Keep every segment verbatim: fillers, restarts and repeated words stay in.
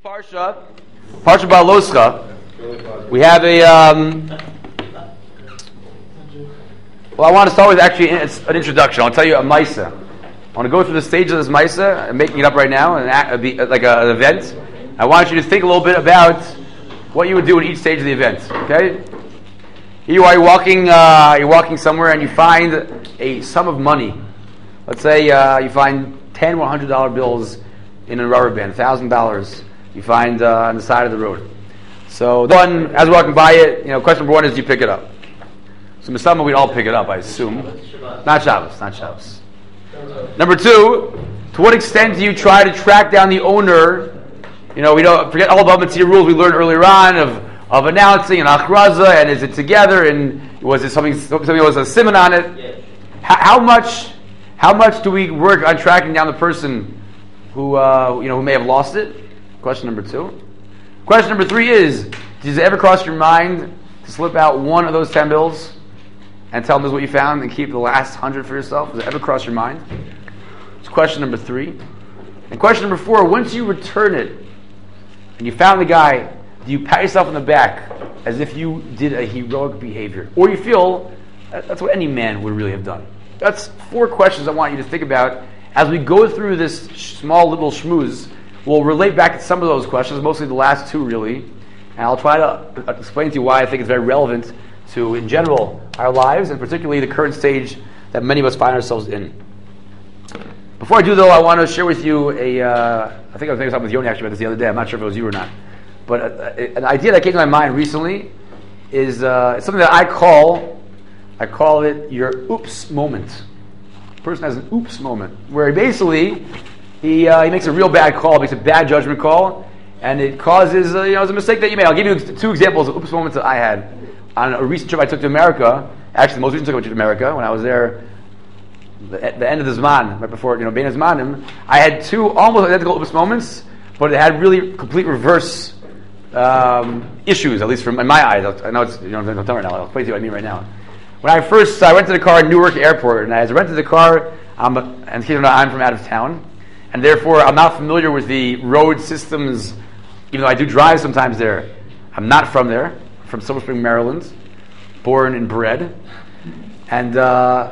Parsha, Parsha Baaloscha. We have a. Um, well, I want to start with actually it's an introduction. I'll tell you a Maisa. I want to go through the stage of this Maisa. I'm making it up right now, an act, like a, an event. I want you to think a little bit about what you would do in each stage of the event. Okay? Here you are, you're walking. Uh, you're walking somewhere, and you find a sum of money. Let's say uh, you find ten one hundred dollar bills in a rubber band, thousand dollars. You find uh, on the side of the road. So the one, as we're walking by it, you know, question number one is, do you pick it up? So Misama, we'd all pick it up, I assume. Not Shabbos, not Shabbos. Number two, to what extent do you try to track down the owner? You know, we don't forget all about Mitzvah rules we learned earlier on of, of announcing and achraza, and is it together, and was it something something was a simon on it? How, how much how much do we work on tracking down the person who uh, you know who may have lost it? Question number two. Question number three is, does it ever cross your mind to slip out one of those ten bills and tell them this is what you found and keep the last hundred for yourself? Does it ever cross your mind? It's question number three. And question number four, once you return it and you found the guy, do you pat yourself on the back as if you did a heroic behavior? Or you feel that's what any man would really have done? That's four questions I want you to think about as we go through this small little schmooze. We'll relate back to some of those questions, mostly the last two really, and I'll try to explain to you why I think it's very relevant to, in general, our lives, and particularly the current stage that many of us find ourselves in. Before I do, though, I want to share with you a, uh, I think I was talking with Yoni actually about this the other day, I'm not sure if it was you or not, but a, a, an idea that came to my mind recently is uh, something that I call, I call it your oops moment. A person has an oops moment, where he basically, He uh, he makes a real bad call, makes a bad judgment call, and it causes uh, you know it's a mistake that you made. I'll give you two examples of oops moments that I had on a recent trip I took to America. Actually, the most recent trip I took to America when I was there at the end of the Zman, right before you know Bein Zmanim. I had two almost identical oops moments, but it had really complete reverse um, issues, at least from in my eyes. I know it's you know don't tell me right now. I'll explain to you what I mean right now. When I first I rented a car at Newark Airport, and as I rented the car, um, and I'm from out of town. And therefore, I'm not familiar with the road systems, even though I do drive sometimes there. I'm not from there. I'm from Silver Spring, Maryland, born and bred. And uh,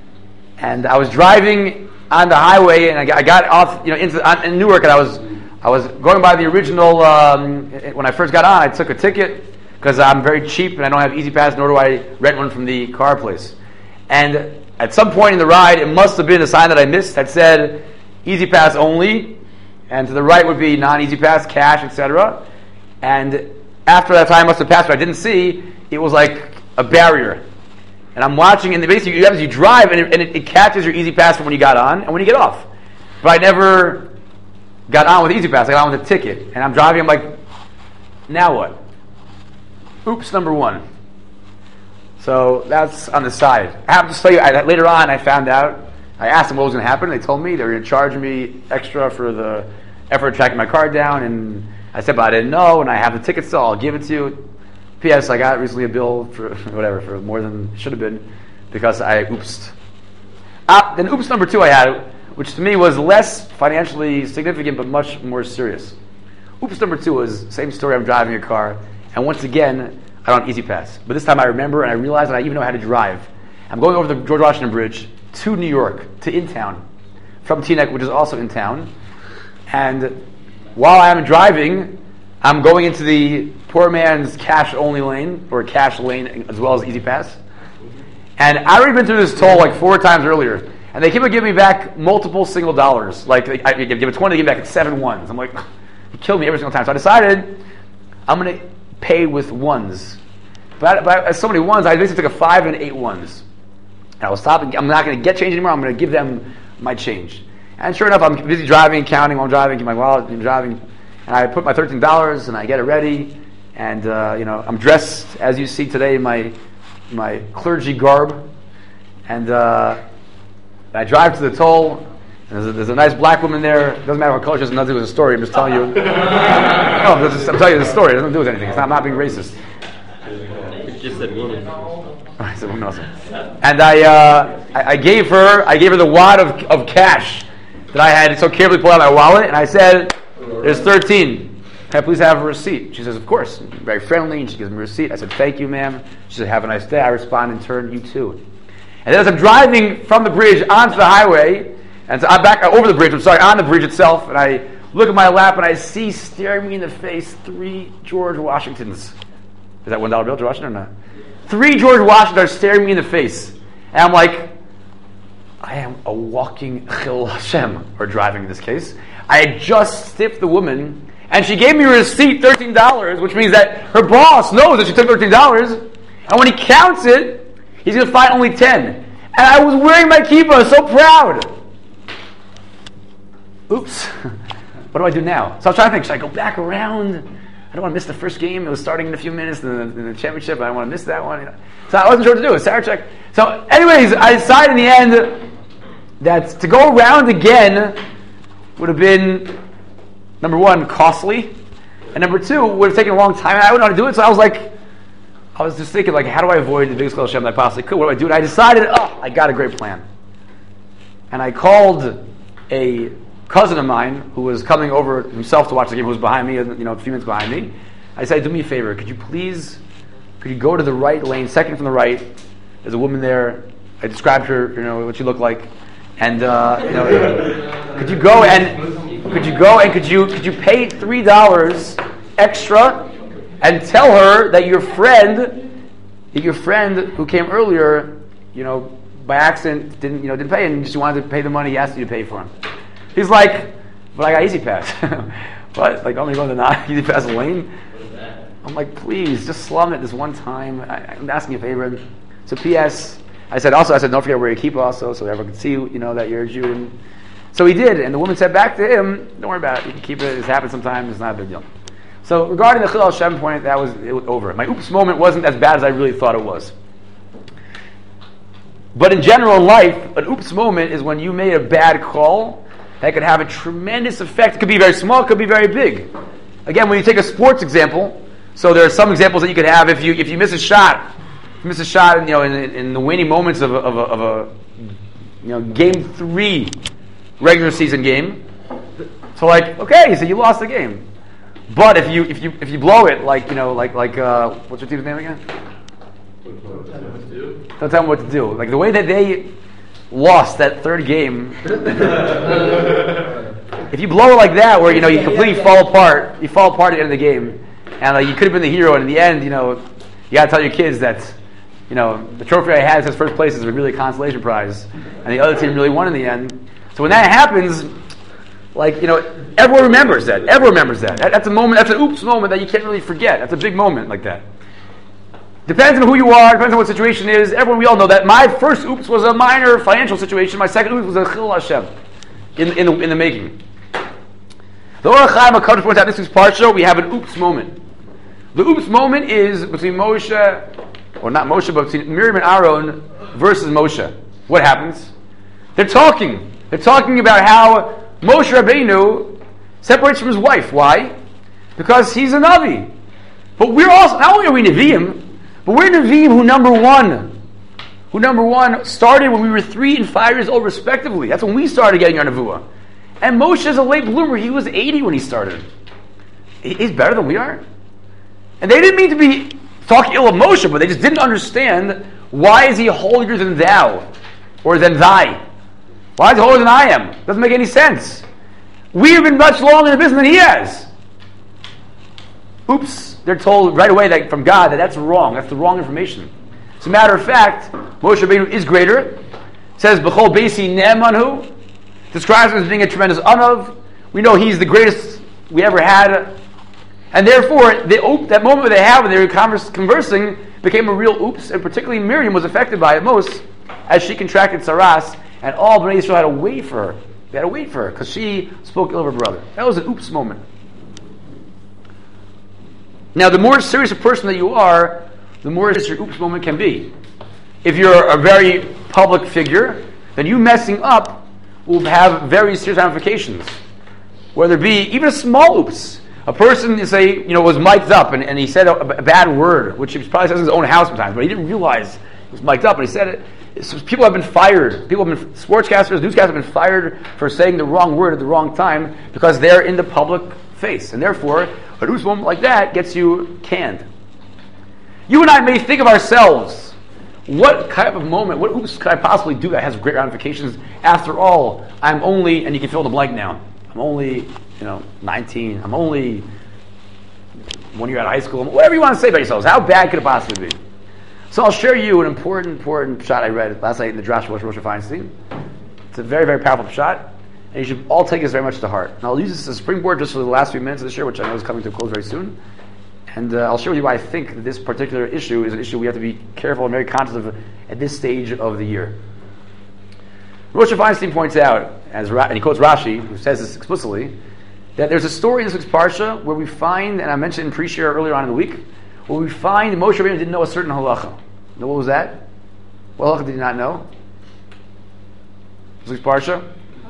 and I was driving on the highway, and I got, I got off, you know, into on, in Newark, and I was I was going by the original. Um, when I first got on, I took a ticket because I'm very cheap and I don't have Easy Pass, nor do I rent one from the car place. And at some point in the ride, it must have been a sign that I missed that said Easy Pass only, and to the right would be non-Easy Pass, cash, et cetera. And after that time must have passed, but I didn't see, it was like a barrier. And I'm watching, and basically you, you drive, and, it, and it, it catches your Easy Pass from when you got on and when you get off. But I never got on with Easy Pass, I got on with a ticket. And I'm driving, I'm like, now what? Oops, number one. So that's on the side. I have to tell you, I, later on I found out, I asked them what was going to happen. They told me they were going to charge me extra for the effort of tracking my car down. And I said, but I didn't know, and I have the ticket still. I'll give it to you. P S. I got recently a bill for whatever, for more than it should have been because I oopsed. Uh, then oops number two I had, which to me was less financially significant but much more serious. Oops number two was same story. I'm driving a car, and once again, I don't have Easy Pass. But this time I remember, and I realized that I even know how to drive. I'm going over the George Washington Bridge to New York, to in town, from Teaneck, which is also in town. And while I'm driving, I'm going into the poor man's cash-only lane, or cash lane, as well as Easy Pass. And I'd already been through this toll like four times earlier, and they keep on giving me back multiple single dollars. Like, I give it twenty, they give me back seven ones. I'm like, you killed me every single time. So I decided I'm going to pay with ones. But, but as so many ones, I basically took a five and eight ones. I was stopping. I'm not going to get change anymore. I'm going to give them my change. And sure enough, I'm busy driving, counting while I'm driving, get my wallet, I'm driving, and I put my thirteen dollars and I get it ready. And uh, you know, I'm dressed as you see today in my my clergy garb, and uh, I drive to the toll. And there's, a, there's a nice black woman there. It doesn't matter what color she is. Nothing to do with the story. I'm just telling you. no, just, I'm telling you the story. It doesn't do with anything. It's not, I'm not being racist. It just said woman. I said woman also. And I, uh, I, I gave her, I gave her the wad of, of cash that I had so carefully pulled out of my wallet, and I said, "There's thirteen." can I please have a receipt? She says, of course. Very friendly, and she gives me a receipt. I said, thank you, ma'am. She said, have a nice day. I respond in turn, you too. And then as I'm driving from the bridge onto the highway, and so I'm back over the bridge, I'm sorry, on the bridge itself, and I look at my lap and I see staring me in the face three George Washingtons. Is that one dollar bill, George Washington, or not? Three George Washingtons are staring me in the face. And I'm like, I am a walking Chil Hashem, or driving in this case. I had just stiffed the woman, and she gave me a receipt, thirteen dollars, which means that her boss knows that she took thirteen dollars, and when he counts it, he's going to find only ten. And I was wearing my kippah, so proud. Oops. What do I do now? So I was trying to think, should I go back around? I don't want to miss the first game. It was starting in a few minutes in the, in the championship. I don't want to miss that one. You know? So I wasn't sure what to do. Sarachek. So anyways, I decided in the end that to go around again would have been, number one, costly. And number two, would have taken a long time. And I wouldn't know how to do it. So I was like, I was just thinking, like, how do I avoid the biggest Chil Hashem that I possibly could? What do I do? And I decided, oh, I got a great plan. And I called a cousin of mine who was coming over himself to watch the game, who was behind me, you know, a few minutes behind me. I said, do me a favor, could you please, could you go to the right lane, second from the right? There's a woman there. I described her, you know, what she looked like, and uh, you know, could you go and could you go and could you could you pay three dollars extra and tell her that your friend, that your friend who came earlier, you know, by accident didn't, you know, didn't pay, and she wanted to pay the money he asked you to pay for him. He's like, but I got Easy Pass. What? Like, only going to not Easy Pass lane? I'm like, please, just slum it this one time. I, I'm asking you a favor. So P S, I said also, I said, don't forget where you keep also, so everyone can see, you know, that you're a Jew. And so he did, and the woman said back to him, don't worry about it. You can keep it. It's happened sometimes. It's not a big deal. So regarding the Chil Hashem point, that was, it was over. My oops moment wasn't as bad as I really thought it was. But in general in life, an oops moment is when you made a bad call that could have a tremendous effect. It could be very small, it could be very big. Again, when you take a sports example, so there are some examples that you could have if you if you miss a shot, if you miss a shot, in, you know, in, in the waning moments of a, of a, of a you know game three regular season game. So like, okay, so you lost the game. But if you if you if you blow it, like you know, like like uh, what's your team's name again? Don't tell them what to do. Like the way that they lost that third game. If you blow it like that, where you know you completely fall apart, you fall apart at the end of the game, and uh, you could have been the hero, and in the end, you know, you got to tell your kids that, you know, the trophy I had says first place is really a consolation prize, and the other team really won in the end. So when that happens, like you know, everyone remembers that. Everyone remembers that. that. That's a moment. That's an oops moment that you can't really forget. That's a big moment like that. Depends on who you are, depends on what the situation is. Everyone, we all know that. My first oops was a minor financial situation. My second oops was a Chil Hashem in, in, the, in the making. The Orach Chaim HaKadosh points out this week's parsha, we have an oops moment. The oops moment is between Moshe, or not Moshe, but between Miriam and Aaron versus Moshe. What happens? They're talking. They're talking about how Moshe Rabbeinu separates from his wife. Why? Because he's a Navi. But we're also, not only are we Nevi'im, but we're Nevi'im who number one, who number one started when we were three and five years old respectively. That's when we started getting our Nevuah. And Moshe is a late bloomer. He was eighty when he started. He's better than we are. And they didn't mean to be talking ill of Moshe, but they just didn't understand, why is he holier than thou, or than thy? Why is he holier than I am? Doesn't make any sense. We have been much longer in the business than he has. Oops. They're told right away that from God that that's wrong. That's the wrong information. As a matter of fact, Moshe Rabbeinu is greater. It says, B'chol Beisi Ne'emanu. Describes him as being a tremendous anav. We know he's the greatest we ever had. And therefore, the, that moment they had when they were converse, conversing became a real oops. And particularly Miriam was affected by it most, as she contracted saras. And all Bnei Yisrael had to wait for her. They had to wait for her because she spoke ill of her brother. That was an oops moment. Now, the more serious a person that you are, the more serious your oops moment can be. If you're a very public figure, then you messing up will have very serious ramifications. Whether it be even a small oops. A person, say, you know, was mic'd up and, and he said a, a bad word, which he probably says in his own house sometimes, but he didn't realize he was mic'd up and he said it. So people have been fired. People have been, sportscasters, newscasters have been fired for saying the wrong word at the wrong time because they're in the public face. And therefore, an oops moment like that gets you canned. You and I may think of ourselves, what kind of moment, what oops could I possibly do that has great ramifications? After all, I'm only, and you can fill in the blank now, I'm only, you know, nineteen, I'm only one year out of high school, whatever you want to say about yourselves. How bad could it possibly be? So I'll share you an important, important shot I read last night in the Drash Moshe Feinstein. It's a very, very powerful shot, and you should all take this very much to heart. And I'll use this as a springboard just for the last few minutes of this year, which I know is coming to a close very soon. And uh, I'll share with you why I think that this particular issue is an issue we have to be careful and very conscious of at this stage of the year. Moshe Feinstein points out, as Ra- and he quotes Rashi, who says this explicitly, that there's a story in this week's Parsha where we find, and I mentioned in pre-share earlier on in the week, where we find Moshe Rabbeinu didn't know a certain halacha. Now what was that? What halacha did he not know? This week's Parsha?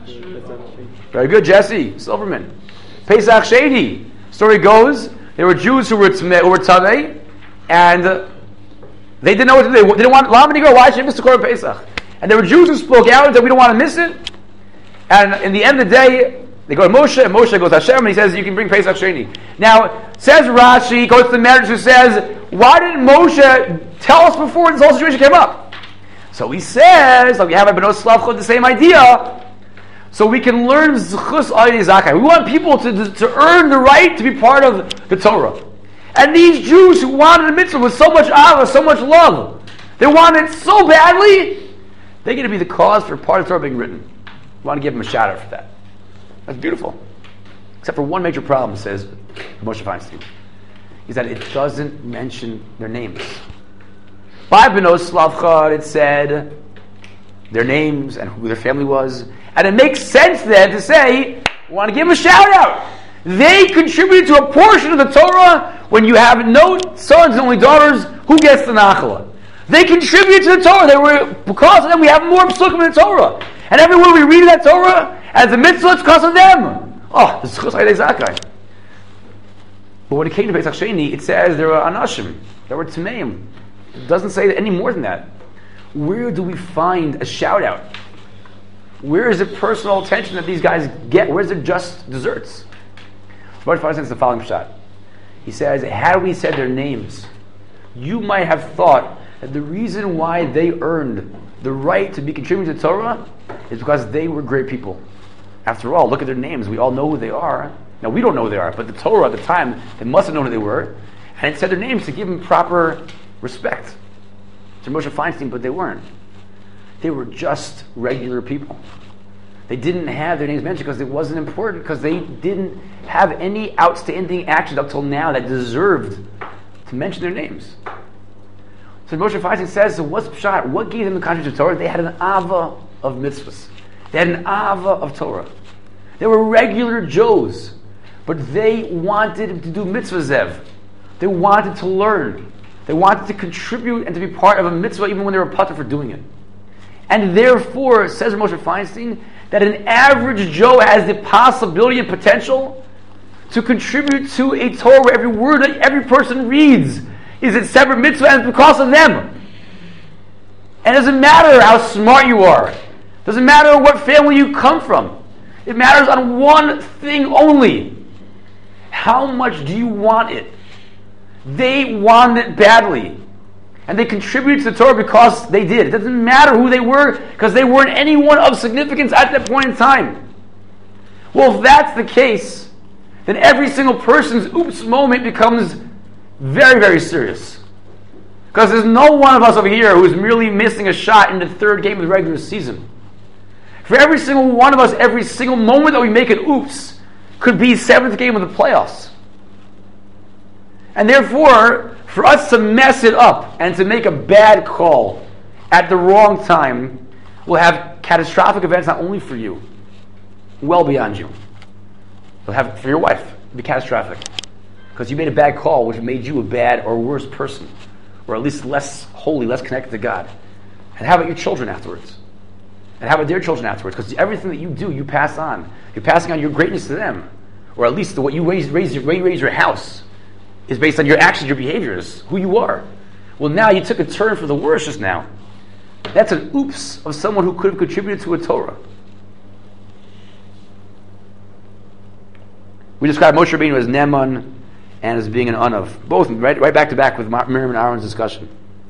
Very good, Jesse Silverman. Pesach Sheni. Story goes, there were Jews who were tme, who were tamei, and uh, they didn't know what to do. They didn't want Lama Nigro. Why should you miss the Korban Pesach? And there were Jews who spoke out and said, we don't want to miss it. And in the end of the day, they go to Moshe, and Moshe goes to Hashem, and he says, you can bring Pesach Sheni. Now, says Rashi, goes to the marriage who says, why didn't Moshe tell us before this whole situation came up? So he says, like we have at B'nai Slavcha, the same idea, so we can learn Zchus Ayidei Zakai. We want people to, to earn the right to be part of the Torah. And these Jews who wanted the mitzvah with so much ava, so much love, they wanted it so badly, they're going to be the cause for part of the Torah being written. We want to give them a shout out for that. That's beautiful. Except for one major problem, says Moshe Feinstein, is that it doesn't mention their names. By B'nai Slavcha, it said their names and who their family was. And it makes sense then to say, we want to give them a shout out. They contributed to a portion of the Torah. When you have no sons and only daughters, who gets the Nachala? They contributed to the Torah. They were, because of them, we have more psukim in the Torah. And everywhere we read that Torah, as a mitzvah, it's because of them. Oh, this is Chus Ayidei Zakai. But when it came to Pesach Sheni, it says there were Anashim, there were Tmeim. It doesn't say any more than that. Where do we find a shout out? Where is the personal attention that these guys get? Where's their just desserts? So Moshe Feinstein says the following shot. He says, had we said their names, you might have thought that the reason why they earned the right to be contributing to Torah is because they were great people. After all, look at their names. We all know who they are. Now, we don't know who they are, but the Torah at the time, they must have known who they were. And it said their names to give them proper respect to Moshe Feinstein, but they weren't. They were just regular people. They didn't have their names mentioned because it wasn't important, because they didn't have any outstanding actions up till now that deserved to mention their names. So Moshe Feinstein says, so what's pshat? What gave them the contribution to Torah? They had an ava of mitzvahs. They had an ava of Torah. They were regular Joes, but they wanted to do mitzvah zev. They wanted to learn. They wanted to contribute and to be part of a mitzvah even when they were putter for doing it. And therefore, says Moshe Feinstein, that an average Joe has the possibility and potential to contribute to a Torah where every word that every person reads is a separate mitzvah, and it's because of them. And it doesn't matter how smart you are. It doesn't matter what family you come from. It matters on one thing only. How much do you want it? They wanted it badly. And they contributed to the Torah because they did. It doesn't matter who they were, because they weren't anyone of significance at that point in time. Well, if that's the case, then every single person's oops moment becomes very, very serious. Because there's no one of us over here who's merely missing a shot in the third game of the regular season. For every single one of us, every single moment that we make an oops could be seventh game of the playoffs. And therefore, for us to mess it up and to make a bad call at the wrong time will have catastrophic events not only for you, well beyond you. It'll have for your wife, it'll be catastrophic. Because you made a bad call which made you a bad or worse person, or at least less holy, less connected to God. And how about your children afterwards? And how about their children afterwards? Because everything that you do, you pass on. You're passing on your greatness to them. Or at least the way you raise, raise, raise your house is based on your actions, your behaviors, who you are. Well, now you took a turn for the worse just now. That's an oops of someone who could have contributed to a Torah. We describe Moshe Rabbeinu as Neman and as being an Anav. Both right, right back to back with Miriam and Aaron's discussion.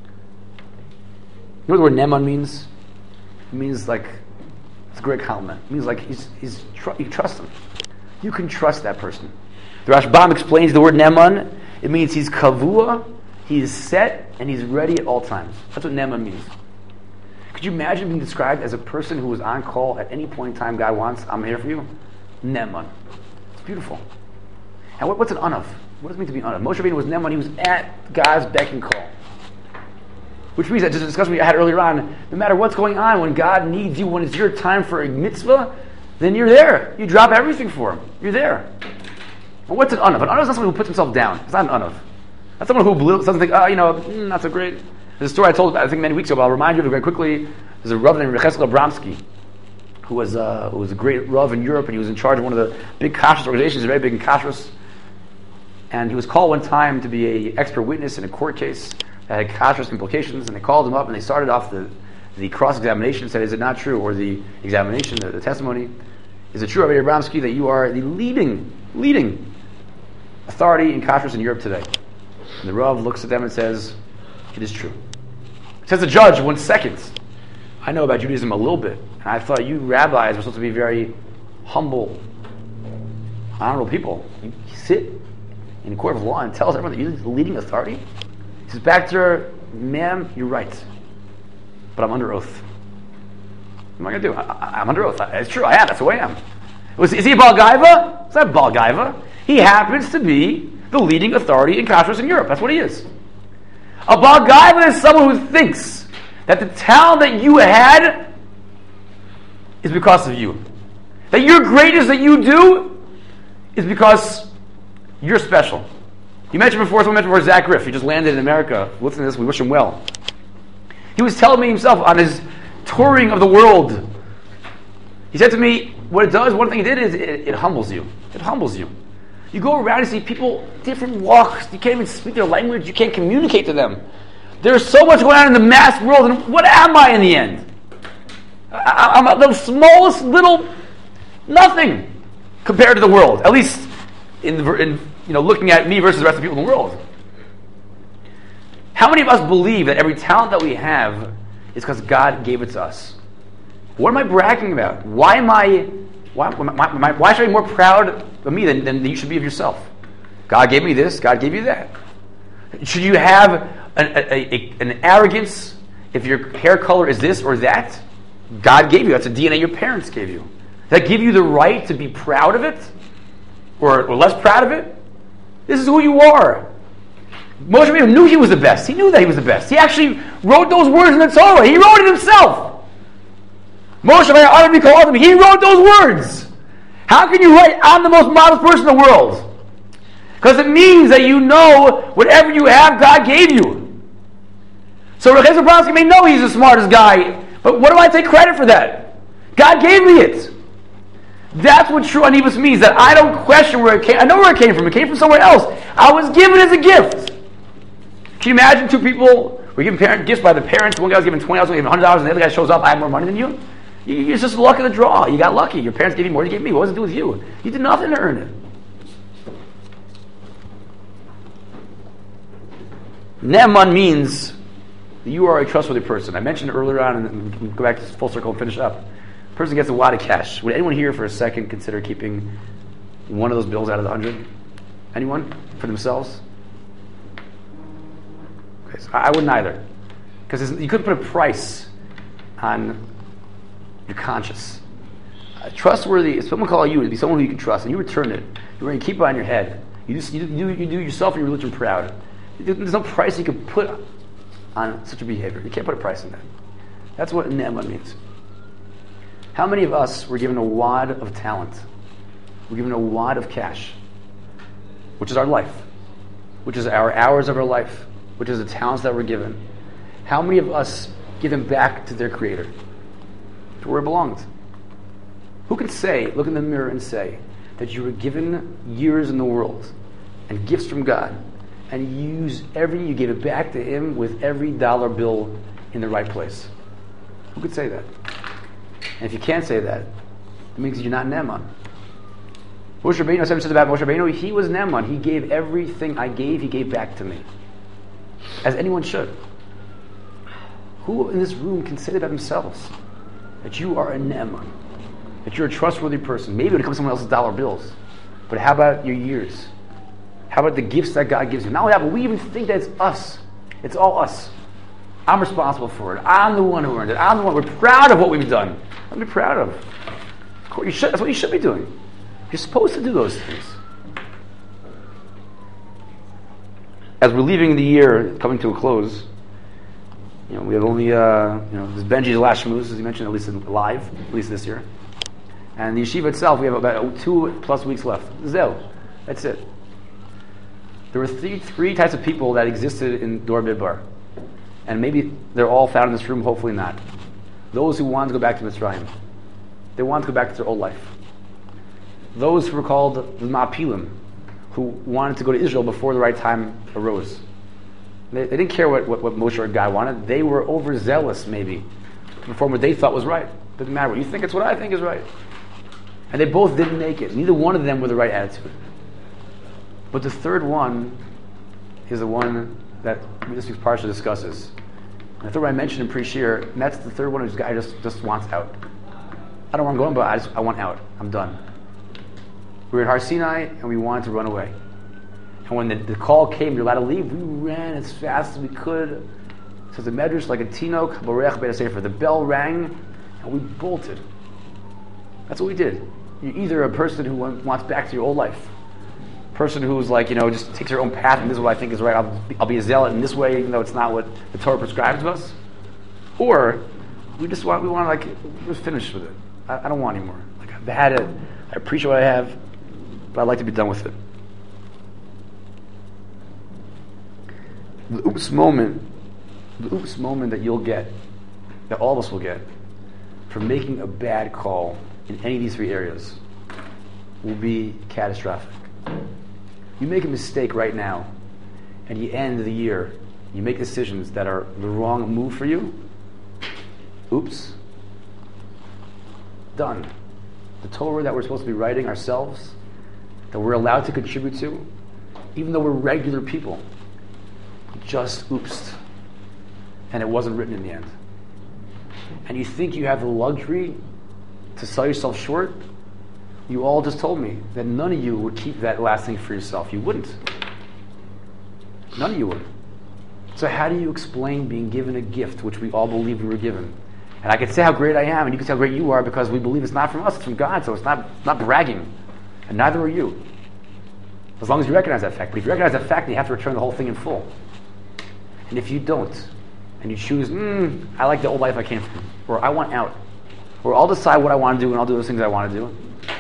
You know what the word Neman means? It means like, it's a great compliment. It means like he's, he's tr- you trust him. You can trust that person. The Rashbam explains the word Neman. It means he's kavua, he is set, and he's ready at all times. That's what Neman means. Could you imagine being described as a person who is on call at any point in time God wants? I'm here for you. Neman. It's beautiful. And what, what's an Anav? What does it mean to be Anav? Moshe Rabbeinu was Neman. He was at God's beck and call. Which means that, just a discussion we had earlier on, no matter what's going on, when God needs you, when it's your time for a mitzvah, then you're there. You drop everything for him. You're there. And what's an Anav? An Anav is not someone who puts himself down. It's not an Anav. That's someone who doesn't think, oh, you know, mm, not so great. There's a story I told, I think, many weeks ago, but I'll remind you of it very quickly. There's a Rav named Yecheskel Abramsky, who was, uh, who was a great Rav in Europe, and he was in charge of one of the big kashrus organizations, very big in kashrus. And he was called one time to be an expert witness in a court case that had kashrus implications, and they called him up, and they started off the, the cross-examination, said, is it not true? Or the examination, the, the testimony, is it true, Rabbi Abramsky, that you are the leading, leading authority in kashrus in Europe today? And the Rav looks at them and says, it is true. Says the judge, one second, I know about Judaism a little bit, and I thought you rabbis were supposed to be very humble, honorable people. You sit in a court of law and tells everyone that you're the leading authority? He says back to her, ma'am, you're right, but I'm under oath. What am I going to do? I, I'm under oath. It's true, I am. That's who I am. Was, is he a Baal Gaiva? It's not Baal Gaiva. He happens to be the leading authority in kashrus in Europe. That's what he is. A Baal Gaiva is someone who thinks that the talent that you had is because of you. That your greatness that you do is because you're special. You mentioned before, someone mentioned before Zach Griff. He just landed in America. Listen to this, we wish him well. He was telling me himself on his touring of the world. He said to me, what it does, one thing it did is it, it humbles you. It humbles you. You go around and see people, different walks. You can't even speak their language. You can't communicate to them. There's so much going on in the mass world, and what am I in the end? I, I'm the smallest little nothing compared to the world. At least in, the, in you know looking at me versus the rest of the people in the world. How many of us believe that every talent that we have is because God gave it to us? What am I bragging about? Why am I? Why, why, why should I be more proud of me than, than you should be of yourself? God gave me this. God gave you that. Should you have an, a, a, an arrogance if your hair color is this or that? God gave you. That's a D N A your parents gave you. Does that give you the right to be proud of it? Or, or less proud of it? This is who you are. Moshe Rabbeinu knew he was the best. He knew that he was the best. He actually wrote those words in the Torah. He wrote it himself. Moshe Rabbeinu, he wrote those words. How can you write, I'm the most modest person in the world? Because it means that you know whatever you have, God gave you. So Reb Abramsky may know he's the smartest guy, but what do I take credit for that? God gave me it. That's what true anibus means, that I don't question where it came. I know where it came from. It came from somewhere else. I was given as a gift. Can you imagine two people were given parent gifts by the parents? One guy was given twenty dollars, one given one hundred dollars, and the other guy shows up, I have more money than you? It's just the luck of the draw. You got lucky. Your parents gave you more than you gave me. What does it do with you? You did nothing to earn it. Ne'eman means that you are a trustworthy person. I mentioned it earlier on, and we go back to full circle and finish up. A person gets a wad of cash. Would anyone here for a second consider keeping one of those bills out of the hundred? Anyone? For themselves? Okay, so I wouldn't either. Because you couldn't put a price on your conscience. Uh, trustworthy, if someone call you to be someone who you can trust, and you return it, you're going to keep it on your head. You, just, you, do, you do yourself and your religion proud. There's no price you can put on such a behavior. You can't put a price on that. That's what ne'eman means. How many of us were given a wad of talent? We're given a wad of cash, which is our life, which is our hours of our life, which is the talents that we're given. How many of us give them back to their Creator, to where it belongs? Who can say, look in the mirror and say, that you were given years in the world and gifts from God, and you use every, you gave it back to Him with every dollar bill in the right place? Who could say that? And if you can't say that, it means you're not ne'eman. Moshe Rabbeinu says about Moshe Rabbeinu, he was Neman. He gave everything I gave, he gave back to me. As anyone should. Who in this room can say that about themselves? That you are a Neman. That you're a trustworthy person. Maybe when it comes to someone else's dollar bills. But how about your years? How about the gifts that God gives you? Not only that, but we even think that it's us. It's all us. I'm responsible for it. I'm the one who earned it. I'm the one. We're proud of what we've done. What are we proud of? Of course, you should. That's what you should be doing. You're supposed to do those things. As we're leaving the year, coming to a close, you know, we have only, uh, you know, this Benji's last shmooze, as you mentioned, at least in live, at least this year. And the yeshiva itself, we have about two plus weeks left. Zell. That's it. There were three, three types of people that existed in Dor Midbar. And maybe they're all found in this room, hopefully not. Those who wanted to go back to Mitzrayim. They wanted to go back to their old life. Those who were called the Ma'apilim, who wanted to go to Israel before the right time arose. They, they didn't care what, what, what Moshe or God wanted. They were overzealous, maybe, to perform what they thought was right. Didn't matter what you think, it's what I think is right. And they both didn't make it. Neither one of them with the right attitude. But the third one is the one that this week's parsha discusses. And the third one I mentioned in pre-shir, and that's the third one whose guy just, just wants out. I don't want to go in, but I, just, I want out. I'm done. We were at Har Sinai, and we wanted to run away. And when the, the call came, you're allowed to leave, we ran as fast as we could. It says the Medrash, like a tinok, borech beit sefer. The bell rang, and we bolted. That's what we did. You're either a person who wants back to your old life, a person who's like, you know, just takes their own path, and this is what I think is right. I'll be, I'll be a zealot in this way, even though it's not what the Torah prescribes to us. Or we just want, we want to like, we're finished with it. I, I don't want anymore. Like I've had it. I appreciate what I have, but I'd like to be done with it. The oops moment, the oops moment that you'll get, that all of us will get, for making a bad call in any of these three areas will be catastrophic. You make a mistake right now, and you end the year, you make decisions that are the wrong move for you, oops, done. The Torah that we're supposed to be writing ourselves, that we're allowed to contribute to, even though we're regular people, just oopsed. And it wasn't written in the end. And you think you have the luxury to sell yourself short? You all just told me that none of you would keep that last thing for yourself. You wouldn't. None of you would. So how do you explain being given a gift which we all believe we were given? And I can say how great I am, and you can say how great you are, because we believe it's not from us, it's from God, so it's not, it's not bragging. And neither are you. As long as you recognize that fact. But if you recognize that fact, then you have to return the whole thing in full. And if you don't, and you choose, mm, I like the old life I came from, or I want out, or I'll decide what I want to do and I'll do those things I want to do,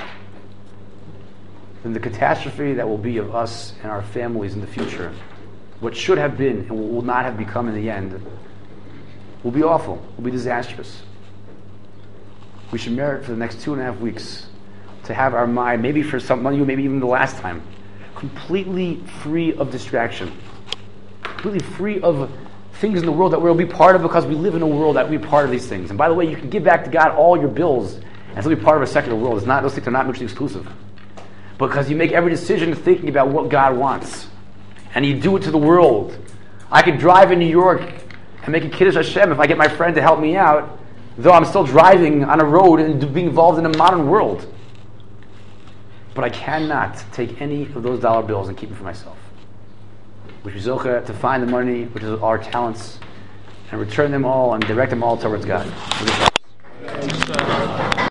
then the catastrophe that will be of us and our families in the future, what should have been and will not have become in the end, will be awful, will be disastrous. We should merit for the next two and a half weeks to have our mind, maybe for some of you, maybe even the last time, completely free of distraction, completely free of things in the world that we'll be part of, because we live in a world that we're part of these things. And by the way, you can give back to God all your bills and still be part of a secular world. It's not, those things are not mutually exclusive. Because you make every decision thinking about what God wants. And you do it to the world. I could drive in New York and make a Kiddush Hashem if I get my friend to help me out, though I'm still driving on a road and being involved in a modern world. But I cannot take any of those dollar bills and keep them for myself. Which is zocheh to find the money, which is our talents, and return them all and direct them all towards God.